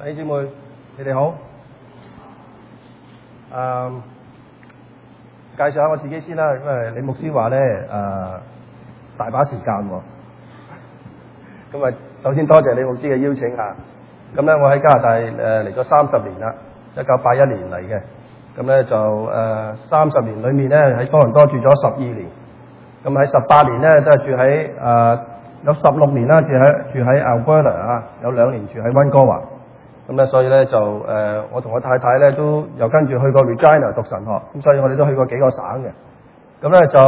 弟兄姊妹，你哋好。介紹下我自己先啦，因為李牧師話咧大把時間喎。咁啊，首先多謝李牧師嘅邀請啊。咁咧，我喺加拿大嚟咗30年啦，1981年嚟嘅。咁咧就30年裏面咧喺多倫多住咗12年。咁喺18年咧都係住喺有16年啦，住喺 Alberta 啊，有2年住喺溫哥華。咁咧，所以咧就我同我太太咧都又跟住去過 Regina 讀神學，咁所以我哋都去過幾個省嘅。咁咧就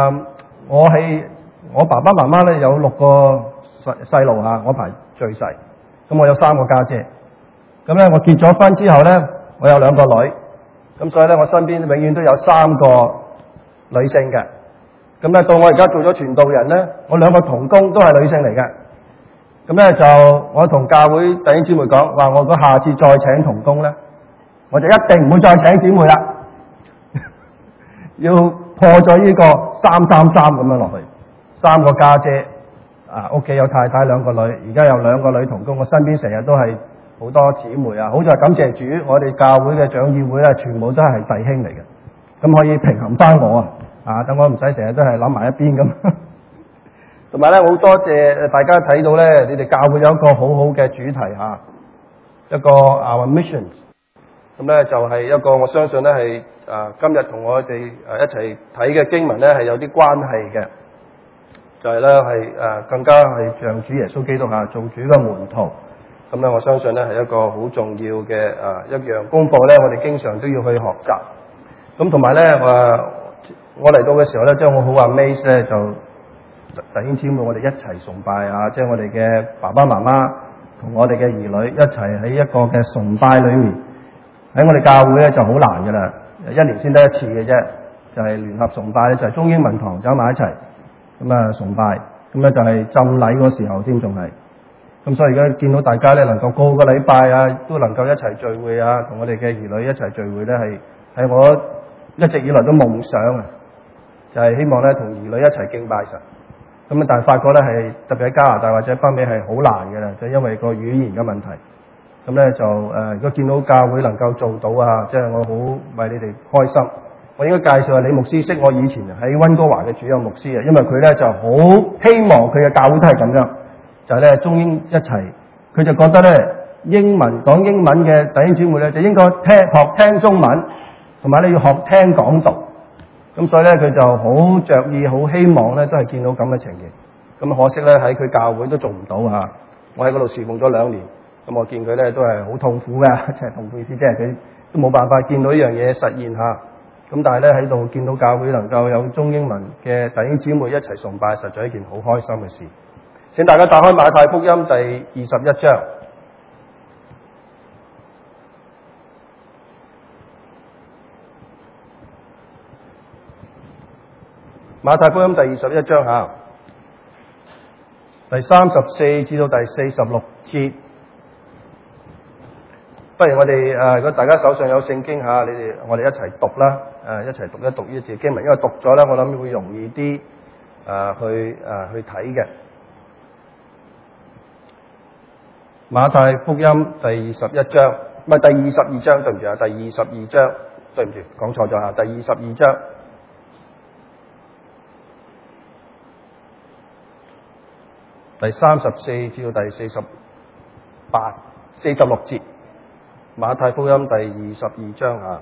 我爸爸媽媽咧有6個細路嚇，我排最細。咁我有3個家姐。咁咧我結咗婚之後咧，我有2個女。咁所以咧我身邊永遠都有3個女性嘅。咁咧到我而家做咗傳道人咧，我2個同工都係女性嚟嘅。咁咧就我同教會弟兄姊妹講話，我如果下次再請同工咧，我就一定唔會再請姊妹啦，要破咗呢個333咁樣落去，3個家姐啊，屋企有太太2個女，而家有2個女同工，我身邊成日都係好多姊妹啊，好在感謝主，我哋教會嘅長議會咧，全部都係弟兄嚟嘅，咁可以平衡翻我啊，等我唔使成日都係諗埋一邊咁。同埋咧，好多謝大家睇到咧，你哋教會有一個好好嘅主題嚇，一個 Our Mission。咁咧就係一個我相信咧係今日同我哋一齊睇嘅經文咧係有啲關係嘅，就係咧係更加係像主耶穌基督做主嘅門徒。咁咧我相信咧係一個好重要嘅一樣功課咧，我哋經常都要去學習。咁同埋咧我嚟到嘅時候咧，即係我好amazed咧就。弟兄姊妹，我哋一齊崇拜啊！即係我哋嘅爸爸媽媽同我哋嘅兒女一齊喺一個嘅崇拜裏面，喺我哋教會咧就好難㗎啦，1年先得1次嘅啫，就係聯合崇拜咧，就係中英文堂走埋一齊咁啊崇拜，咁咧就係浸禮嗰時候添，仲係咁，所以而家見到大家咧能夠個個禮拜啊都能夠一齊聚會啊，同我哋嘅兒女一齊聚會咧係我一直以來都夢想啊，就係希望咧同兒女一齊敬拜神。咁但係發覺咧係特別喺加拿大或者北美係好難嘅啦，就因為個語言嘅問題。咁咧就如果見到教會能夠做到啊，即係我好為你哋開心。我應該介紹下李牧師，識我以前喺溫哥華嘅主任牧師啊，因為佢咧就好希望佢嘅教會都係咁樣，就係咧中英一齊。佢就覺得咧講英文嘅弟兄姊妹咧就應該學聽中文，同埋咧要學聽講道。咁所以咧，佢就好着意，好希望咧，都係見到咁嘅情形。咁可惜咧，喺佢教會都做唔到嚇。我喺嗰度侍奉咗2年，咁我見佢咧都係好痛苦嘅，即係痛苦意思，即係佢都冇辦法見到呢樣嘢實現嚇。咁但係咧喺度見到教會能夠有中英文嘅弟兄姊妹一齊崇拜，實在係一件好開心嘅事。請大家打開馬太福音第21章。馬太福音第21章嚇，第34至到第46節。不如我哋如果大家手上有聖經嚇，我哋一齊讀啦，一齊讀一讀呢節經文，因為讀咗咧，我諗會容易啲去睇嘅。馬太福音第21章，唔係第22章，對唔住啊，第22章，對唔住，講錯咗嚇，第22章。第34至到第46節，馬太福音第22章啊，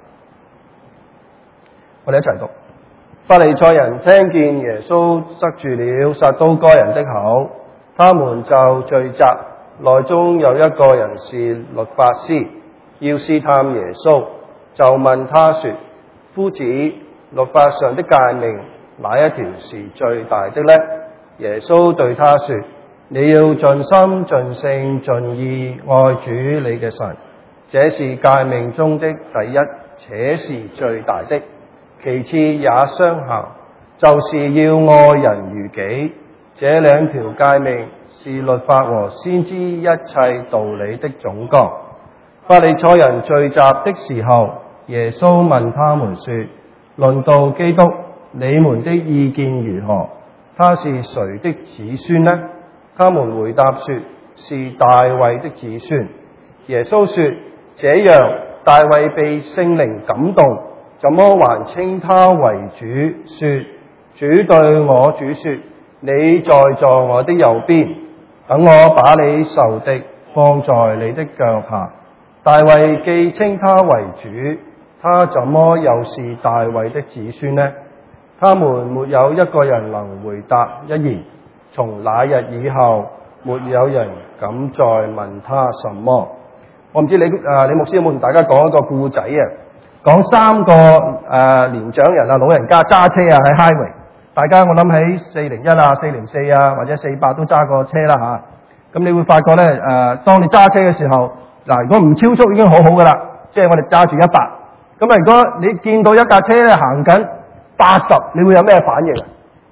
我哋一齊讀。法利賽人聽見耶穌塞住了撒都該人的口，他們就聚集，內中有一個人是律法師，要試探耶穌，就問他說：夫子，律法上的誡命哪一條是最大的呢？耶穌對他說：你要盡心盡性盡意愛主你嘅神，這是誡命中的第一，且是最大的。其次也相效，就是要愛人如己。這2條誡命是律法和先知一切道理的總綱。法利賽人聚集的時候，耶穌問他們說：論到基督，你們的意見如何？他是誰的子孫呢？他們回答說：是大衛的子孫。 耶穌說：這樣大衛被聖靈感動，怎麼還稱他為主？說：主對我主說：你坐我的右邊，等我把你仇敵放在你的腳下。大衛既稱他為主，他怎麼又是大衛的子孫呢？他們沒有一個人能回答一言。從那日以後，沒有人敢再問他什麼。我唔知李牧師有冇同大家講一個故仔啊？講三個年長人啊，老人家揸車啊喺 highway， 大家我諗喺401啊、404啊或者48都揸過車啦嚇。咁你會發覺咧當你揸車嘅時候，嗱，如果唔超速已經好好噶啦，即係我哋揸住100。咁啊，如果你見到一架車咧行緊80，你會有咩反應啊？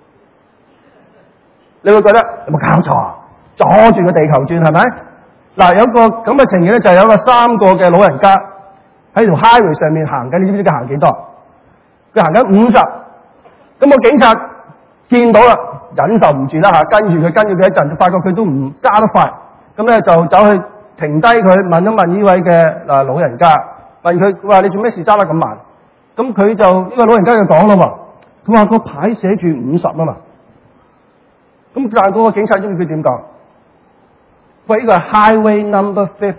你會覺得有冇搞錯啊？阻住個地球轉係咪？嗱，有個咁嘅情形咧，就係有個3個嘅老人家喺條 highway 上面行緊，你知唔知佢行幾多？佢行緊50。咁個警察見到啦，忍受唔住啦嚇，跟住佢一陣，發覺佢都唔揸得快，咁咧就走去停低佢，問一問呢位嘅老人家，問佢話你做咩事揸得咁慢？咁佢就呢個老人家就講啦喎，佢話個牌寫住50啊嘛。咁但係嗰個警察知唔知佢點講？喂，呢個係 Highway Number 50，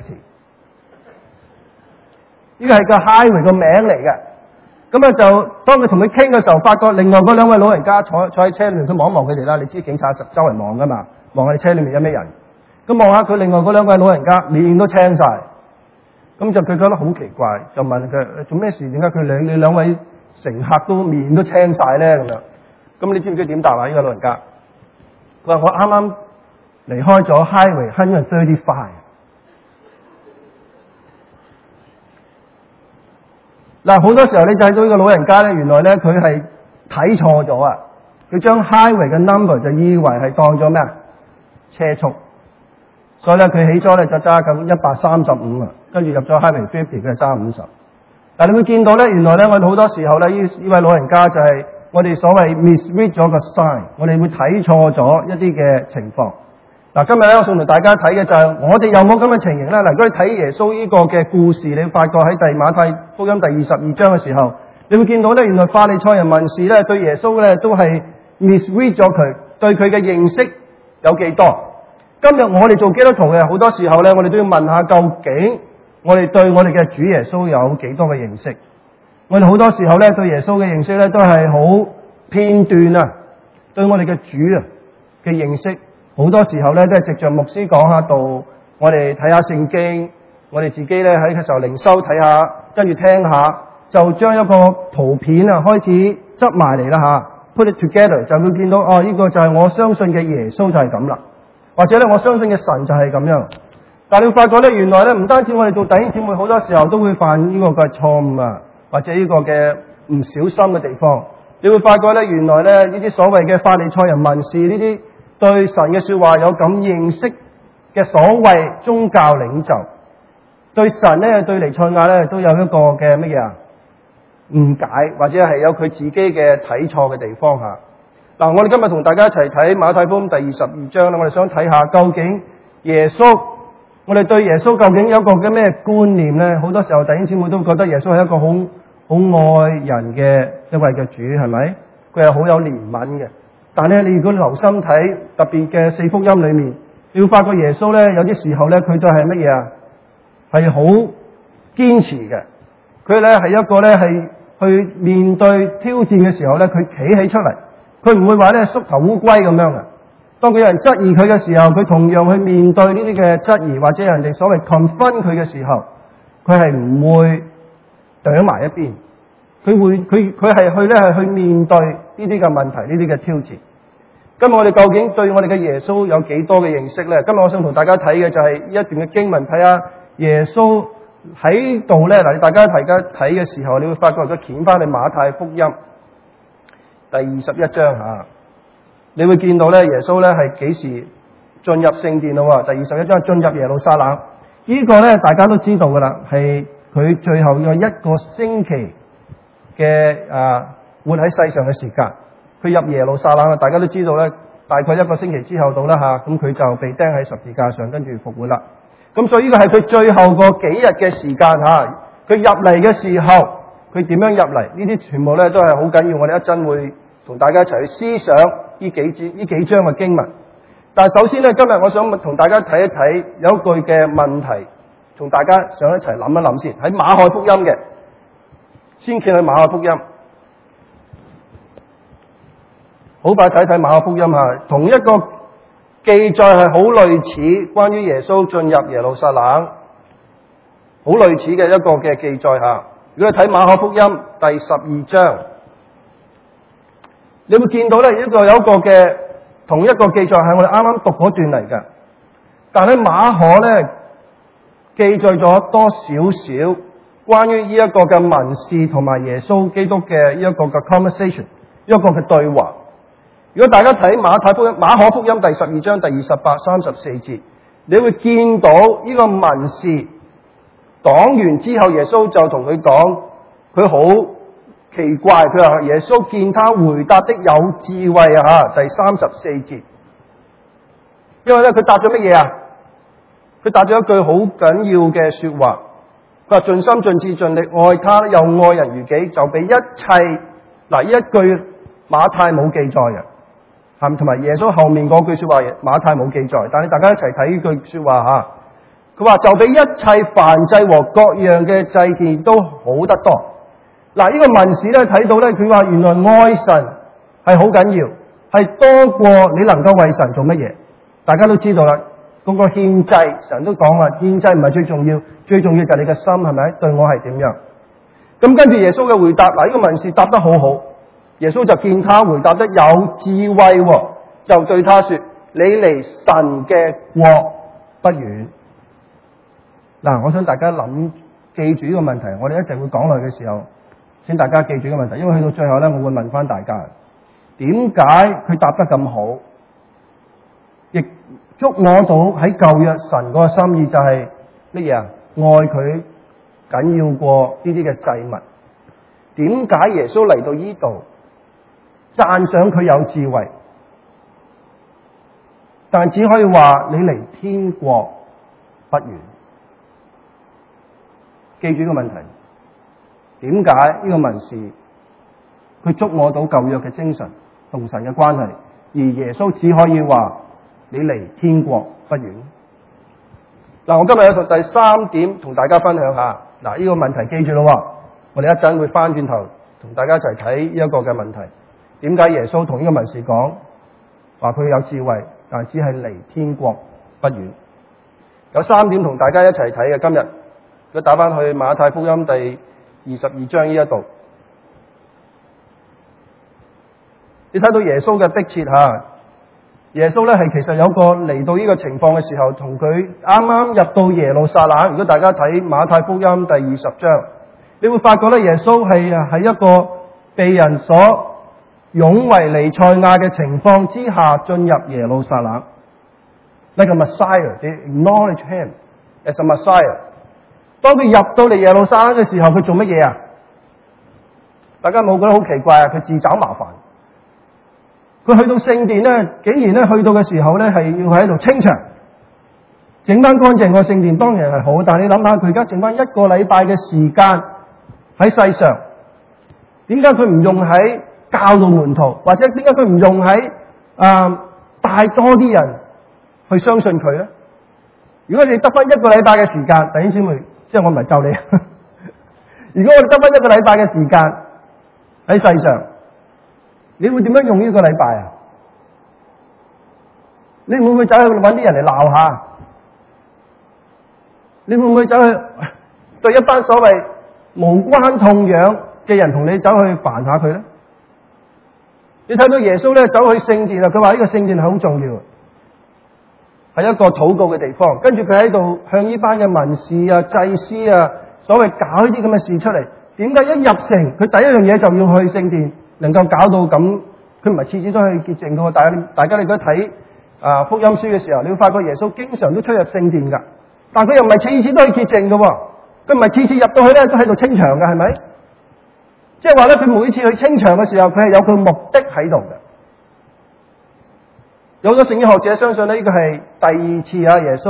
呢個係個 highway 個名嚟嘅。咁啊就當佢同佢傾嘅時候，發覺另外嗰2位老人家坐喺車裏面，佢望一望佢哋啦。你知警察周圍望噶嘛？望下你車裏面有咩人。咁望下佢另外嗰2位老人家面都青晒。咁就佢覺得好奇怪，就問佢做咩事？點解佢你2位乘客都面都青晒咧？咁樣。咁你知唔知點答啊？呢個老人家佢話：我啱啱離開咗 Highway 135。嗱，好多時候你睇到呢個老人家咧，原來咧佢係睇錯咗啊！佢將 Highway 嘅 number 就以為係當咗咩啊？車速，所以咧佢起初咧就揸緊135啊，跟住入咗 Highway 50，佢係揸50。但係你會見到咧，原來咧我哋好多時候咧，呢位老人家就係我哋所謂 misread 咗個 sign， 我哋會睇錯咗一啲嘅情況。嗱，今日咧我想同大家睇嘅就係我哋有冇咁嘅情形咧？嗱，如果你睇耶穌呢個嘅故事，你會發覺喺馬太福音第22章嘅時候，你會見到咧，原來法利賽人文士咧對耶穌咧都係 misread 咗佢，對佢嘅認識有幾多？今日我哋做基督徒嘅好多時候咧，我哋都要問下究竟我哋對我哋嘅主耶穌有幾多嘅認識？我哋好多時候咧對耶穌嘅認識咧都係好片段啊，對我哋嘅主啊嘅認識。好多時候咧都係藉着牧師講下道，我哋睇下聖經，我哋自己咧喺嘅時候靈修睇下，跟住聽下，就將一個圖片啊開始執埋嚟啦吓 ，put it together， 就會見到哦，呢個就係我相信嘅耶穌就係咁啦，或者咧我相信嘅神就係咁樣。但係你會發覺咧，原來咧唔單止我哋做弟兄姊妹，好多時候都會犯呢個嘅錯誤啊，或者呢個嘅唔小心嘅地方。你會發覺咧，原來咧呢啲所謂嘅法利賽人文士呢啲。對神嘅說話有咁認識嘅所謂宗教領袖，對神咧對彌賽亞咧都有一個嘅乜嘢啊誤解，或者係有佢自己嘅睇錯嘅地方吓。嗱，我哋今日同大家一齊睇馬太福音第22章啦，我哋想睇下究竟耶穌，我哋對耶穌究竟有一個嘅咩觀念咧？好多時候弟兄姊妹都覺得耶穌係一個好愛人嘅一位嘅主，係咪？佢係好有憐憫嘅。但係咧，你如果留心睇特別嘅4福音裏面，你會發覺耶穌咧有啲時候咧，佢都係乜嘢啊？係好堅持嘅。佢咧係一個咧係去面對挑戰嘅時候咧，佢企起出嚟，佢唔會話咧縮頭烏龜咁樣嘅。當佢有人質疑佢嘅時候，佢同樣去面對呢啲嘅質疑，或者人哋所謂 confront 佢嘅時候，佢係唔會躲埋一邊。佢係去面對呢啲嘅問題，呢啲嘅挑戰。今日我哋究竟對我哋嘅耶穌有幾多嘅認識咧？今日我想同大家睇嘅就係一段嘅經文，睇下耶穌喺度咧。嗱，大家睇嘅時候，你會發覺佢掀翻去馬太福音第21章吓，你會見到咧耶穌咧係幾時進入聖殿咯？第21章進入耶路撒冷，呢個咧大家都知道噶啦，係佢最後嘅1個星期嘅活喺世上嘅時間，佢入耶路撒冷，大家都知道咧，大概1個星期之後到啦吓，咁佢就被釘喺十字架上，跟住復活啦。 咁所以呢個係佢最後嗰幾日嘅時間嚇，佢入嚟嘅時候，佢點樣入嚟？呢啲全部咧都係好緊要，我哋一陣會同大家一齊去思想呢幾章嘅經文。但係首先咧，今日我想同大家睇一睇有一句嘅問題，同大家想一齊諗一諗先。喺馬可福音嘅，先見去馬可福音，好快睇睇馬可福音嚇，同一個記載係好類似，關於耶穌進入耶路撒冷，好類似嘅一個嘅記載嚇。如果你睇馬可福音第12章，你會見到咧有一個嘅同一個記載係我哋啱啱讀嗰段嚟嘅，但係馬可咧記載咗多少少關於呢一個嘅文士同埋耶穌基督嘅呢一個嘅 conversation， 一個嘅對話。如果大家睇馬可福音第12章第28、34節，你會見到呢個文士講完之後，耶穌就同佢講，佢好奇怪，佢話耶穌見他回答的有智慧啊！第34節，因為咧佢答咗乜嘢啊？佢答咗一句好緊要嘅說話，佢話盡心盡智盡力愛他，又愛人如己，就比一切。嗱，呢一句馬太冇記載嘅，係同埋耶穌後面嗰句說話馬太冇記載，但係大家一齊睇呢句說話吓。佢話就比一切燔祭和各樣嘅祭獻都好得多。嗱，呢個文士咧睇到咧，佢話原來愛神係好緊要，係多過你能夠為神做乜嘢。大家都知道啦，嗰個獻祭，神都講啦，獻祭唔係最重要，最重要就係你嘅心係咪？對我係點樣？咁跟住耶穌嘅回答，嗱，呢個文士答得好好，耶穌就見他回答得有智慧，就對他說：你離神嘅國不遠。嗱，我想大家記住呢個問題，我哋一陣會講落去嘅時候，請大家記住呢個問題，因為去到最後咧，我會問翻大家，點解佢答得咁好，亦捉摸到喺舊約神嗰個心意就係乜嘢啊？愛佢緊要過呢啲嘅祭物。點解耶穌嚟到呢度讚賞佢有智慧，但只可以話你離天國不遠？記住呢個問題，點解呢個文士佢觸摸到舊約嘅精神同神嘅關係，而耶穌只可以話你離天國不遠？嗱，我今日有第三點同大家分享下。嗱，呢個問題記住咯，我哋一陣會翻轉頭同大家一齊睇呢一個嘅問題。點解耶穌同呢個文士講話佢有智慧，但只係離天國不遠？有三點同大家一齊睇嘅今日。佢打翻去馬太福音第22章呢一度，你睇到耶穌嘅迫切嚇。耶穌咧係其實有個嚟到呢個情況嘅時候，同佢啱啱入到耶路撒冷。如果大家睇馬太福音第20章，你會發覺咧耶穌係喺一個被人所擁為彌賽亞嘅情況之下進入耶路撒冷。Like a Messiah, they acknowledge him as a Messiah。當佢入到嚟耶路撒冷嘅時候，佢做乜嘢啊？大家冇覺得好奇怪啊？佢自找麻煩。佢去到聖殿咧，竟然咧去到嘅時候咧，係要喺度清場，整翻乾淨個聖殿，當然係好。但係你諗下，佢而家剩翻1個禮拜嘅時間喺世上，點解佢唔用喺教導門徒，或者點解佢唔用喺帶多啲人去相信佢咧？如果你得翻1個禮拜嘅時間，弟兄姊妹。即係我唔係咒你。如果我哋得翻1個禮拜嘅時間喺世上，你會點樣用呢個禮拜啊？你會唔會走去揾啲人嚟鬧下？你會唔會走去對一班所謂無關痛癢嘅人同你走去煩下佢咧？你睇到耶穌咧走去聖殿啊，佢話呢個聖殿係好重要，係一個禱告嘅地方。跟住佢喺度向呢班嘅文士啊、祭司啊，所謂搞呢啲咁嘅事出嚟。點解一入城，佢第一樣嘢就要去聖殿，能夠搞到咁？佢唔係次次都去潔淨嘅。大家你覺得睇福音書嘅時候，你會發覺耶穌經常都出入聖殿㗎，但佢又唔係次次都去潔淨嘅。佢唔係次次入到去咧都喺度清場嘅，係咪？即係話咧，佢每次去清場嘅時候，佢係有佢目的喺度嘅。有咗聖經學者相信呢個係第2次耶穌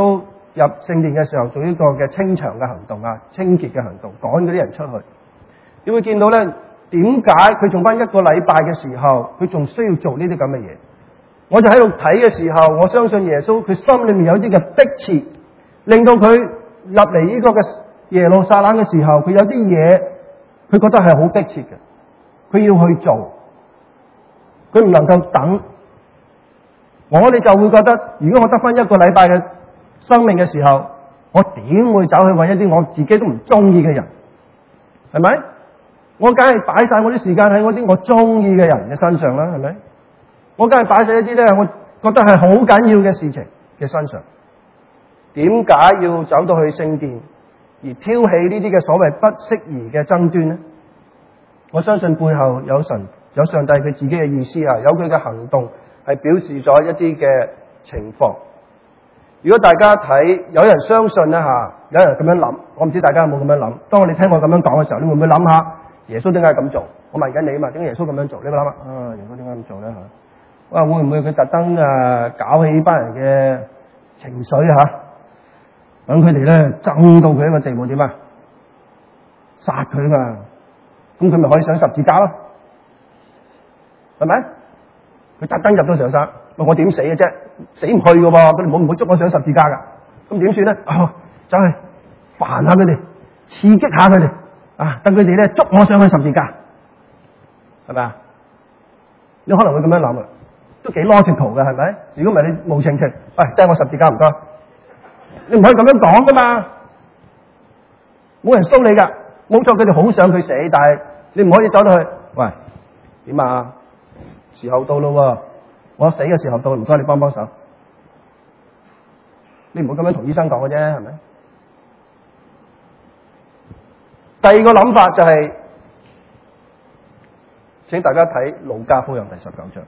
入聖殿嘅時候做呢個嘅清場嘅行動啊，清潔嘅行動，趕嗰啲人出去。你會見到咧，點解佢仲翻一個禮拜嘅時候，佢仲需要做呢啲咁嘅嘢？我就喺度睇嘅時候，我相信耶穌佢心裏面有啲嘅迫切，令到佢入嚟呢個嘅耶路撒冷嘅時候，佢有啲嘢佢覺得係好迫切嘅，佢要去做，佢唔能夠等。我哋就會覺得，如果我得翻一個禮拜嘅生命嘅時候，我點會走去揾一啲我自己都唔中意嘅人？係咪？我梗係擺晒我啲時間喺嗰啲我中意嘅人嘅身上啦，係咪？我梗係擺晒一啲咧，我覺得係好緊要嘅事情嘅身上。點解要走到去聖殿而挑起呢啲嘅所謂不適宜嘅爭端呢？我相信背後有神，有上帝佢自己嘅意思啊，有佢嘅行動係表示咗一啲嘅情況。如果大家睇，有人相信咧嚇，有人咁樣諗，我唔知大家有冇咁樣諗。當你聽我咁樣講嘅時候，你會唔會諗下耶穌點解咁做？我問緊你嘛，點解耶穌咁樣做？你會諗下耶穌點解咁做咧嚇？哇，會唔會佢特登搞起呢班人嘅情緒嚇，等佢哋咧憎到佢一個地步點啊？殺佢嘛，咁佢咪可以上十字架咯？係咪？佢特登入咗上山，我點死嘅啫？死唔去嘅喎，佢哋唔會捉我上十字架噶。咁點算咧？走去煩下佢哋，刺激下佢哋，等佢哋咧捉我上去十字架，係咪啊？你可能會咁樣諗啊，都幾 logical 嘅，係咪？如果唔係你無情情，掟我十字架唔該，你唔可以咁樣講噶嘛，冇人騷你噶，冇錯，佢哋好想佢死，但係你唔可以走到去，喂，點啊？時候到咯喎，我死嘅時候到，唔該你幫幫手。你唔好咁樣同醫生講嘅啫，係咪？第二個諗法就係，請大家睇路加福音第19章。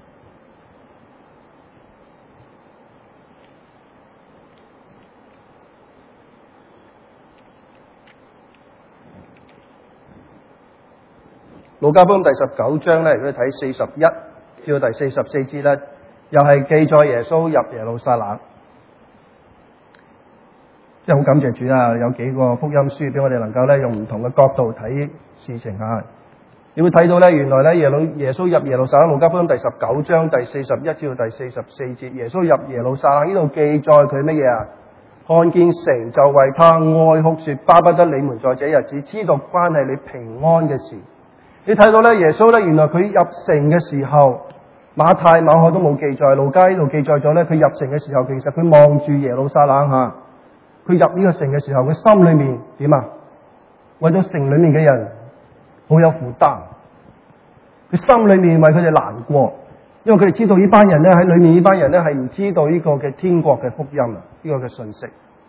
路加福音第19章咧，如果你睇41至到第44節咧，又係記載耶穌入耶路撒冷。即係好感謝主啊！有幾個福音書俾我哋能夠咧用唔同嘅角度睇事情啊！你會睇到咧，原來咧耶穌入耶路撒冷，路加福音第19章第41至到第44節，耶穌入耶路撒冷呢度記載佢乜嘢啊？看見城就為他哀哭說：巴不得你們在這日子知道關係你平安嘅事。你睇到咧，耶穌咧原來佢入城嘅時候，馬太、馬可都冇記載，路加呢度記載咗咧，佢入城嘅時候，其實佢望住耶路撒冷嚇。佢入呢個城嘅時候，佢心裏面點啊？為咗城裏面嘅人好有負擔，佢心裏面為佢哋難過，因為佢哋知道呢班人咧喺裏面，呢班人咧係唔知道呢個嘅天國嘅福音啊，呢個嘅信息。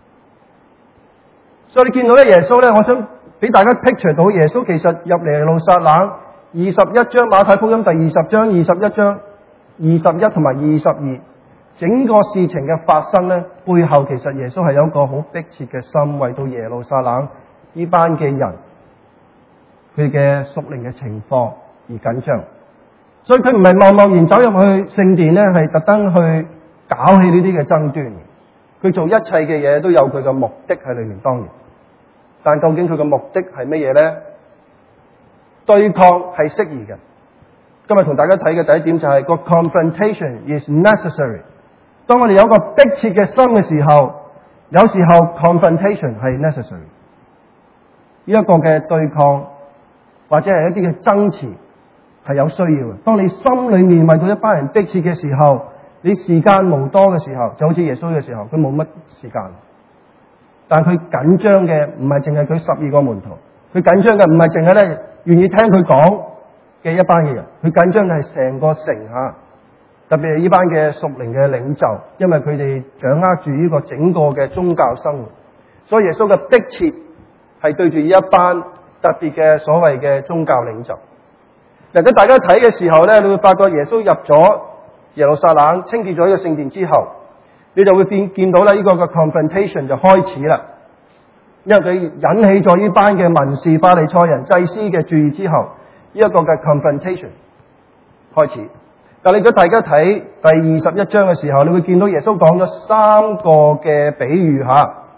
所以你見到咧耶穌咧，我想俾大家 picture 到耶穌其實入嚟耶路撒冷21章馬太福音第20章21章21同埋22。整個事情嘅發生咧，背後其實耶穌係有一個好迫切嘅心，為到耶路撒冷呢班嘅人佢嘅屬靈嘅情況而緊張。所以佢唔係貿貿然走入去聖殿咧，係特登去搞起呢啲嘅爭端。佢做一切嘅嘢都有佢嘅目的喺裏面，當然。但究竟佢嘅目的係乜嘢咧？對抗係適宜嘅。今日同大家睇嘅第一點就係個 confrontation is necessary。當我哋有個迫切嘅心嘅時候，有時候 confrontation 係 necessary。呢一個嘅對抗或者係一啲嘅爭持係有需要嘅。當你心裏面為到一班人迫切嘅時候，你時間無多嘅時候，就好似耶穌嘅時候，佢冇乜時間。但佢緊張嘅唔係淨係佢12個門徒，佢緊張嘅唔係淨係咧願意聽佢講嘅一班嘅人，佢緊張嘅係成個城嚇。特別係呢班嘅屬靈嘅領袖，因為佢哋掌握住呢個整個嘅宗教生活，所以耶穌嘅迫切係對住呢一班特別嘅所謂嘅宗教領袖。如果大家睇嘅時候咧，你會發覺耶穌入咗耶路撒冷，清潔咗呢個聖殿之後，你就會見到咧呢個嘅 confrontation 就開始啦。因為佢引起咗呢班嘅文士、法利賽人、祭司嘅注意之後，呢一個嘅 confrontation 開始。但係如果大家睇第21章嘅時候，你會見到耶穌講咗3個嘅比喻嚇。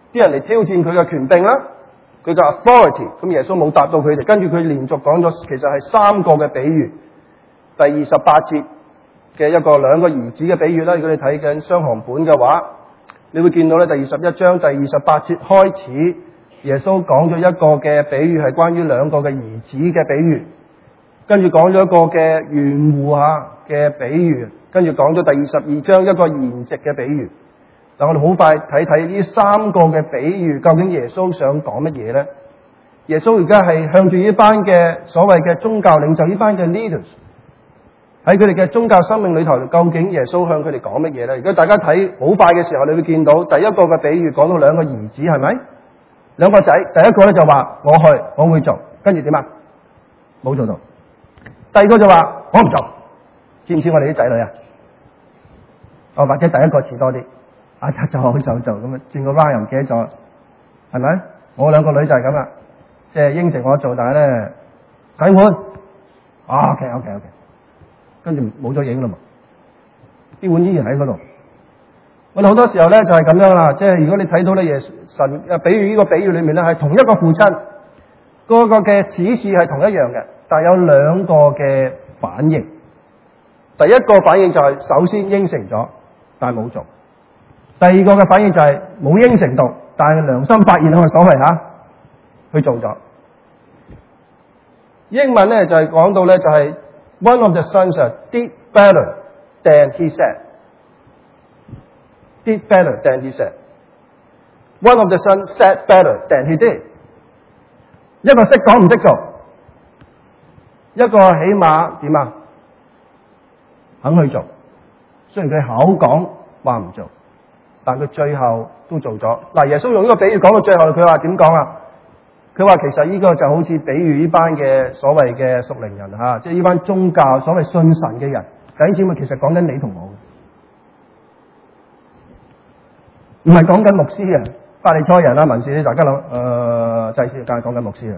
啲人嚟挑戰佢嘅權柄啦，佢嘅 authority。咁耶穌冇答到佢哋，跟住佢連續講咗其實係3個嘅比喻。第28節嘅兩個兒子嘅比喻啦，如果你睇緊雙行本嘅話，你會見到咧第21章第28節開始，耶穌講咗一個嘅比喻係關於2個嘅兒子嘅比喻，跟住講咗一個嘅園戶嘅比喻，跟住講咗第22章一個筵席嘅比喻。但我哋好快睇睇呢3個嘅比喻，究竟耶穌想講乜嘢呢？耶穌而家係向住呢班嘅所謂嘅宗教領袖，呢班嘅 leaders 喺佢哋嘅宗教生命裏頭，究竟耶穌向佢哋講乜嘢呢？如果大家睇好快嘅時候，你會見到第一個嘅比喻講到2個兒子，係咪？2個仔，第一個咧就話我去，我會做，跟住點啊？冇做到。第二個就話我唔做，似唔似我哋啲仔女啊？或者第一個似多啲，就咁啊，轉個彎又唔記得咗，係咪？我2個女就係咁啦，即係應承我做，但係咧洗碗，OK， 跟住冇咗影啦嘛，啲碗依然喺嗰度。我哋好多時候咧就係咁樣啦，即係如果你睇到咧神比喻呢個比喻裏面咧係同一個父親，個嘅指示係同一樣嘅，但係有2個嘅反應。第一個反應就係首先應承咗，但係冇做；第二個嘅反應就係冇應承到，但係良心發現，我所謂去做咗。英文咧就係講到咧就係 One of the sons did better than he said. Did better than he said. One of the sons said better than he did. 一個識講唔識做，一個起碼點啊？肯去做。雖然佢口講話唔做，但佢最後都做咗。嗱，耶穌用呢個比喻講到最後，佢話點講啊？佢話其實呢個就好似比喻呢班嘅所謂嘅屬靈人即係呢班宗教所謂信神嘅人。弟兄姊妹，其實講緊你同我，唔係講緊牧師啊、法利賽人啦、文士你大家諗祭司，梗係講緊牧師啊。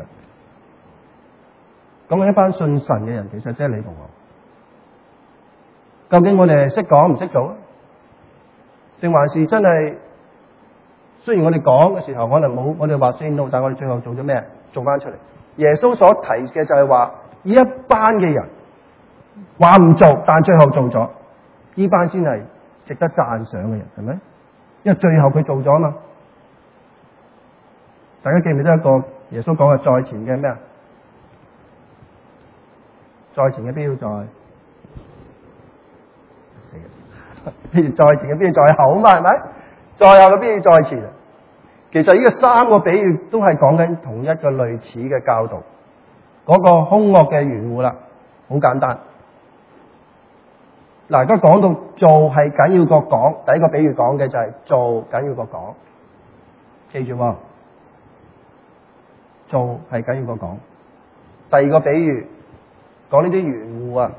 講緊一班信神嘅人，其實即係你同我。究竟我哋係識講唔識做，定還是真係？雖然我哋講嘅時候可能冇我哋話 say no， 但係我哋最後做咗咩？做翻出嚟。耶穌所提嘅就係話，呢一班嘅人話唔做，但最後做咗，呢班先係值得讚賞嘅人，係咪？因為最後佢做咗啊嘛。大家記唔記得一個耶穌講嘅在前嘅咩啊？在前嘅必要在，譬如在前嘅必要在後啊嘛，係咪？在後嘅必要在前。其實呢個3個比喻都係講緊同一個類似嘅教導。嗰個兇惡嘅園戶啦，好簡單。嗱，而家講到做係緊要過講，第一個比喻講嘅就係做緊要過講，記住喎，做係緊要過講。第二個比喻講呢啲園戶啊，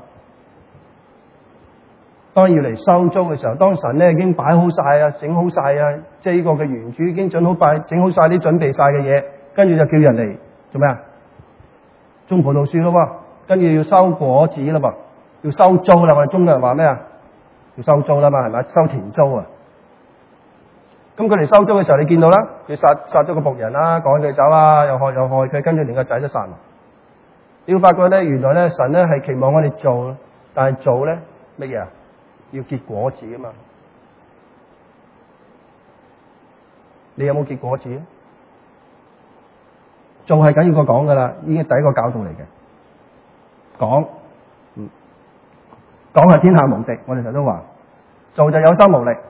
當要嚟收租嘅時候，當神咧已經擺好晒啊，整好晒啊，即係呢個嘅園主已經整好晒啲準備晒嘅嘢，跟住就叫人嚟做咩啊？種葡萄樹咯喎，跟住要收果子啦噃，要收租啦。我哋中國人話咩啊？要收租啦嘛，係咪？收田租啊。咁佢嚟收租嘅時候，你見到啦，佢殺咗個僕人啦，趕佢走啦，又害佢，跟住連個仔都殺埋。你會發覺咧，原來咧神咧係期望我哋做，但係做咧乜嘢啊？要結果子啊嘛。你有冇結果子啊？做係緊要過講噶啦，已經係第一個教導嚟嘅。講係天下無敵，我哋成日都話，做就有心無力。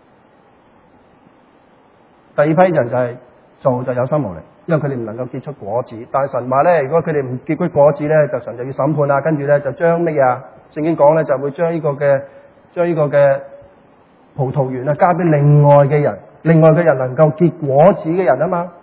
第二批人就係做就有心無力，因為佢哋唔能夠結出果子。但係神話咧，如果佢哋唔結出果子咧，就神就要審判啦。跟住咧就將乜嘢啊？聖經講咧就會將呢個嘅葡萄園啊交俾另外嘅人，另外嘅人能夠結果子嘅人啊嘛。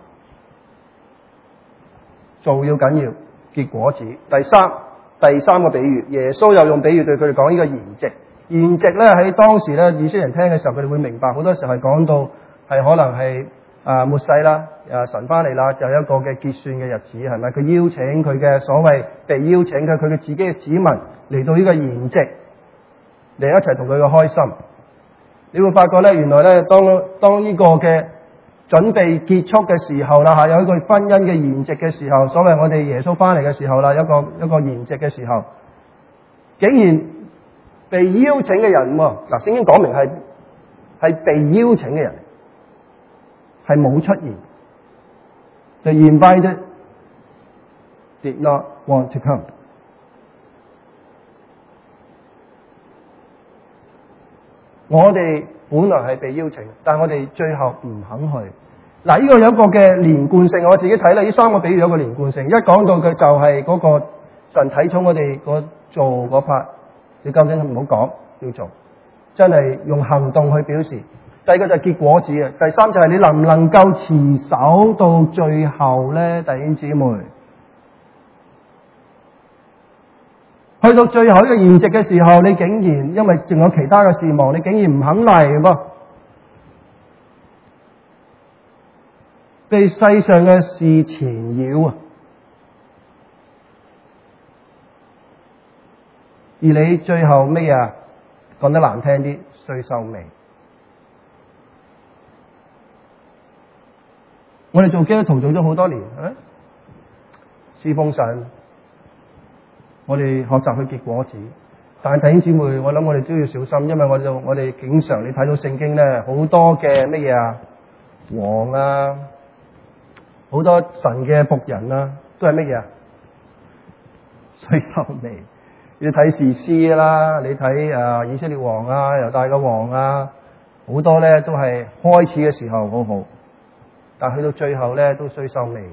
做要緊要，結果子。第三個比喻，耶穌又用比喻對佢哋講呢個筵席。筵席咧喺當時咧以色列人聽嘅時候，佢哋會明白好多時候係講到係可能係末世啦，神翻嚟啦，就有一個嘅結算嘅日子，係咪？佢邀請佢嘅所謂被邀請佢嘅自己嘅子民嚟到呢個筵席，嚟一齊同佢嘅開心。你會發覺咧，原來咧當呢個嘅準備結束嘅時候啦，有一個婚姻嘅筵席嘅時候，所謂我哋耶穌翻嚟嘅時候啦，一個筵席嘅時候，竟然被邀請嘅人喎，嗱，聖經講明係被邀請嘅人，係冇出現。The invited did not want to come。我哋本來係被邀請，但係我哋最後唔肯去。嗱，呢個有一個嘅連貫性，我自己睇啦，呢三個比喻有個連貫性。一講到佢就係嗰個神睇重我哋做嗰 part， 你究竟唔好講要做，真係用行動去表示。第二個就係結果子嘅，第三就係你能唔能夠持守到最後咧，弟兄姊妹。去到最後一個筵席嘅時候，你竟然因為仲有其他嘅事忙，你竟然唔肯嚟噃，被世上嘅事纏繞啊！而你最後咩啊？講得難聽啲，衰收尾。我哋做基督徒做咗好多年，係咪？侍奉神。我哋學習去結果子，但係弟兄姊妹，我諗我哋都要小心，因為我哋經常你睇到聖經咧，好多嘅乜嘢啊，王啊，好多神嘅僕人啊，都係乜嘢啊？衰收尾。你睇士師啦，你睇以色列王啊，猶大嘅王啊，好多咧都係開始嘅時候好好，但係去到最後咧都衰收尾。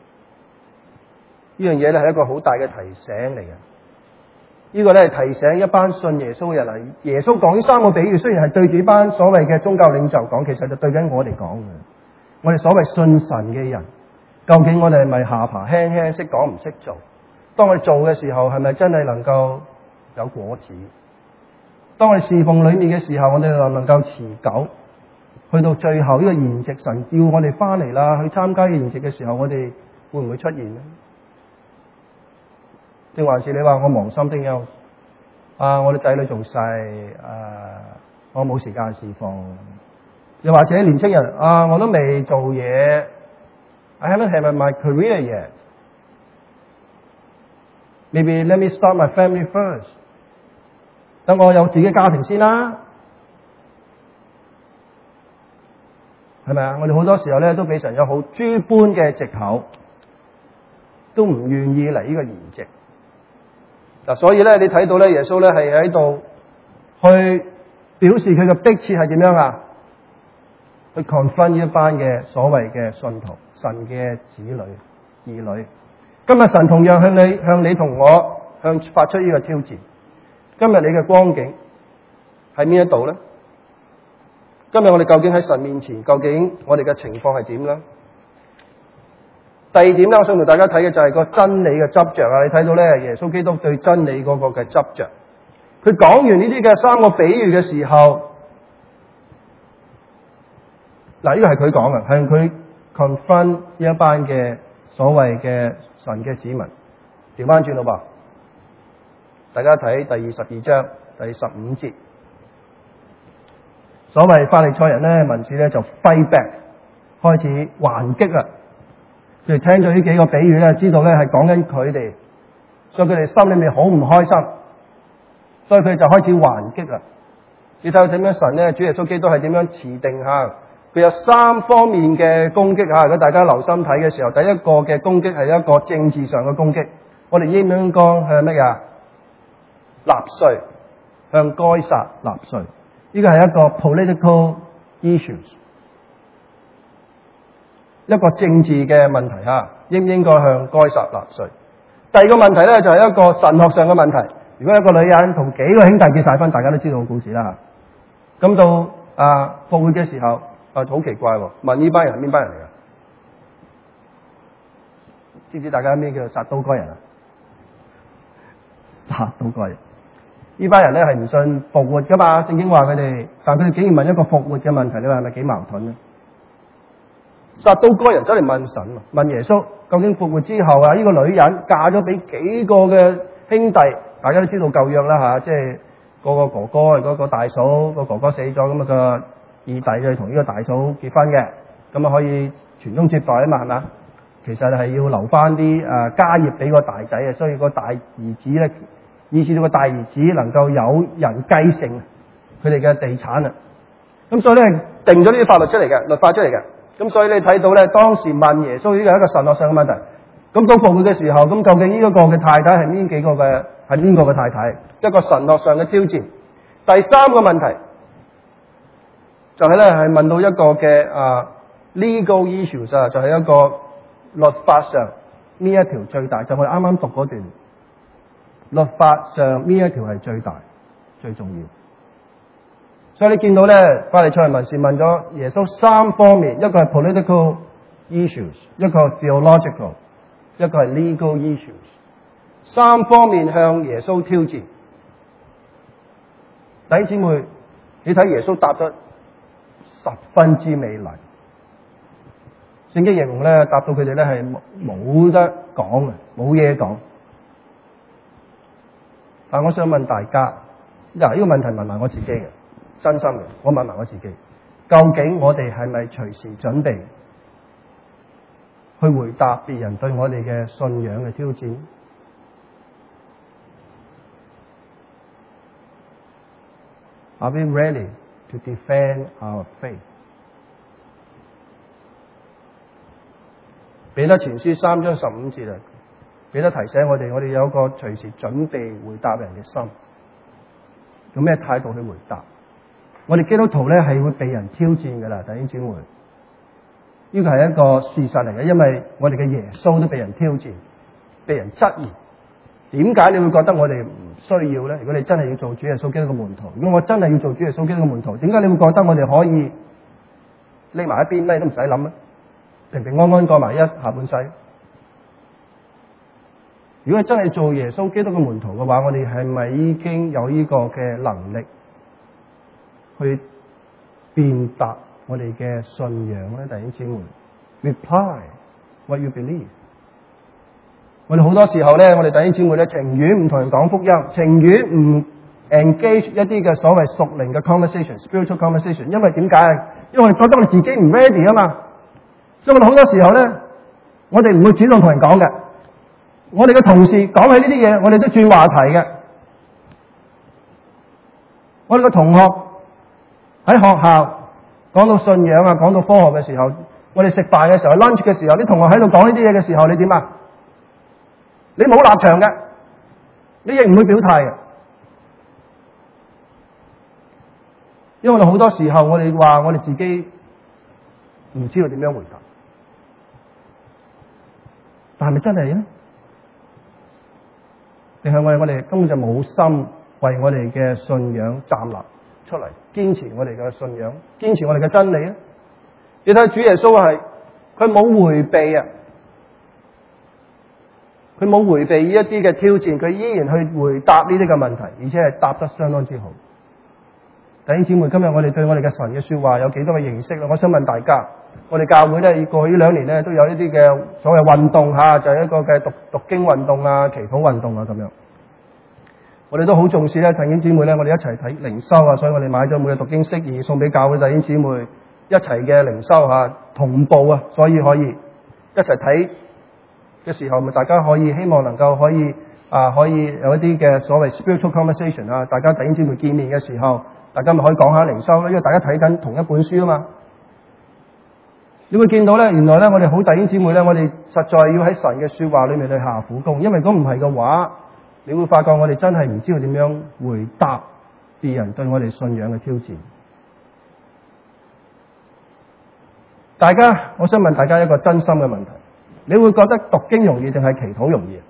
呢樣嘢咧係一個好大嘅提醒嚟嘅。呢個咧係提醒一班信耶穌嘅人嚟。耶穌講呢三個比喻，雖然係對住班所謂嘅宗教領袖講，其實就對緊我哋講嘅。我哋所謂信神嘅人，究竟我哋係咪下巴輕輕識講唔識做？當我哋做嘅時候，係咪真係能夠有果子？當我哋侍奉裏面嘅時候，我哋能唔能夠持久？去到最後呢個筵席，神叫我哋翻嚟啦，去參加筵席嘅時候，我哋會唔會出現呢？定還是你話我忙心丁憂我哋仔女仲細我冇時間侍奉。又或者年青人我都未做嘢 I haven't had my career yet. Maybe let me start my family first. 等我有自己家庭先啦，係咪啊？我哋好多時候咧都俾神有好諸般嘅藉口，都唔願意嚟呢個筵席。嗱，所以咧，你睇到咧，耶穌咧係喺度去表示佢嘅迫切係點樣啊？去 confront 呢一班嘅所謂嘅信徒、神嘅子女、兒女。今日神同樣向你同我發出呢個挑戰。今日你嘅光景喺邊一度咧？今日我哋究竟喺神面前，究竟我哋嘅情況係點咧？第二點咧，我想同大家睇嘅就係個真理嘅執着啊！你睇到咧，耶穌基督對真理嗰個嘅執着。佢講完呢啲嘅三個比喻嘅時候，嗱，呢個係佢講嘅，向佢 confront 呢一班嘅所謂嘅神嘅子民。調翻轉咯噃，大家睇第22章第15節，所謂法利賽人咧，文士咧就 fight back， 開始還擊啦。佢哋聽咗呢幾個比喻咧，知道咧係講緊佢哋，所以佢哋心裏面好唔開心，所以佢哋就開始還擊啦。你睇到點樣神咧，主耶穌基督係點樣持定下？佢有三方面嘅攻擊嚇。如果大家留心睇嘅時候，第一個嘅攻擊係一個政治上嘅攻擊。我哋應唔應該向乜嘢？納稅，向該撒納稅。呢個係一個 political issues。一個政治嘅問題嚇，應唔應該向該撒納稅？第二個問題咧就係一個神學上嘅問題。如果一個女人同幾個兄弟結晒婚，大家都知道個故事啦。咁到復活嘅時候，好奇怪喎，問呢班人係邊班人嚟㗎？知唔知大家咩叫撒都該人啊？撒都該人呢班人咧係唔信復活㗎嘛？聖經話佢哋，但佢哋竟然問一個復活嘅問題，你話係咪幾矛盾咧？撒都該人走嚟問神，問耶穌究竟復活之後啊，呢個女人嫁咗俾幾個嘅兄弟？大家都知道舊約啦嚇，即係個哥哥，嗰個大嫂個哥哥死咗，咁個二弟就同呢個大嫂結婚嘅。 咁啊可以傳宗接代啊嘛，係咪？其實係要留翻啲家業俾個大仔啊，所以個大兒子咧，以至到個大兒子能夠有人繼承佢哋嘅地產啊。咁所以咧定咗呢啲法律出嚟嘅，律法出嚟嘅。咁所以你睇到咧，當時問耶穌呢個係一個神學上嘅問題。咁到復活嘅時候，咁究竟呢一個嘅太太係邊幾個嘅？係邊個嘅太太？一個神學上嘅挑戰。第三個問題就係咧係問到一個嘅legal issues 啊，就係一個律法上呢一條最大，就我哋啱啱讀嗰段，律法上呢一條係最大最重要。所以你見到咧，法利賽人文士問咗耶穌三方面，一個係 political issues， 一個係 theological， 一個係 legal issues， 三方面向耶穌挑戰。弟兄姊妹，你睇耶穌答得十分之美麗。聖經形容咧，答到佢哋咧係冇得講嘅，冇嘢講。但我想問大家，呢個問題問埋我自己嘅，真心嘅，我問埋我自己，究竟我哋係咪隨時準備去回答別人對我哋嘅信仰嘅挑戰？Are we ready to defend our faith？ 彼得前書3章15節啊，彼得提醒我哋有個隨時準備回答人嘅心，用咩態度去回答？我哋基督徒咧係會被人挑戰噶啦，弟兄姊妹，呢個係一個事實嚟嘅，因為我哋嘅耶穌都被人挑戰，被人質疑。點解你會覺得我哋唔需要咧？如果你真係要做主耶穌基督嘅門徒，如果我真係要做主耶穌基督嘅門徒，點解你會覺得我哋可以匿埋一邊，咩都唔使諗咧？平平安安過埋下半世。如果真係做耶穌基督嘅門徒嘅話，我哋係咪已經有呢個嘅能力去辯答我哋嘅信仰咧？弟兄姊妹 ，reply what you believe。我哋好多時候咧，我哋弟兄姊妹咧情願唔同人講福音，情願唔 engage 一啲嘅所謂屬靈嘅 conversation、spiritual conversation， 因為點解？因為我哋覺得我哋自己唔 ready 啊嘛。所以我哋好多時候咧，我哋唔會主動同人講嘅。我哋嘅同事講起呢啲嘢，我哋都轉話題嘅。我哋嘅同學喺學校講到信仰啊，講到科學嘅時候，我哋食飯嘅時候 lunch 嘅時候，啲同學喺度講呢啲嘢嘅時候，你點啊？你冇立場嘅，你亦唔會表態嘅。因為我哋好多時候我哋話我哋自己唔知道點樣回答。但係咪真係咧？定係我哋根本就冇心為我哋嘅信仰站立出嚟，堅持我哋嘅信仰，堅持我哋嘅真理咧？你睇主耶穌係，佢冇回避啊，佢冇回避呢一啲嘅挑戰，佢依然去回答呢啲嘅問題，而且係答得相當之好。弟兄姊妹，今日我哋對我哋嘅神嘅說話有幾多嘅認識咧？我想問大家。我哋教會咧，過去呢2年咧，都有一啲嘅所謂運動嚇，就係一個嘅讀經運動啊、祈禱運動啊咁樣。我哋都好重視咧，弟兄姊妹咧，我哋一齊睇靈修啊，所以我哋買咗每日讀經釋義送俾教會弟兄姊妹一齊嘅靈修嚇，同步啊，所以可以一齊睇嘅時候，咪大家可以希望能夠可以有一啲嘅所謂 spiritual conversation 啊，大家弟兄姊妹見面嘅時候，大家咪可以講下靈修啦，因為大家睇緊同一本書啊嘛。你會見到咧，原來咧，我哋好弟兄姊妹咧，我哋實在要喺神嘅說話裏面去下苦功，因為如果唔係嘅話，你會發覺我哋真係唔知道點樣回答別人對我哋信仰嘅挑戰。大家，我想問大家一個真心嘅問題，你會覺得讀經容易定係祈禱容易？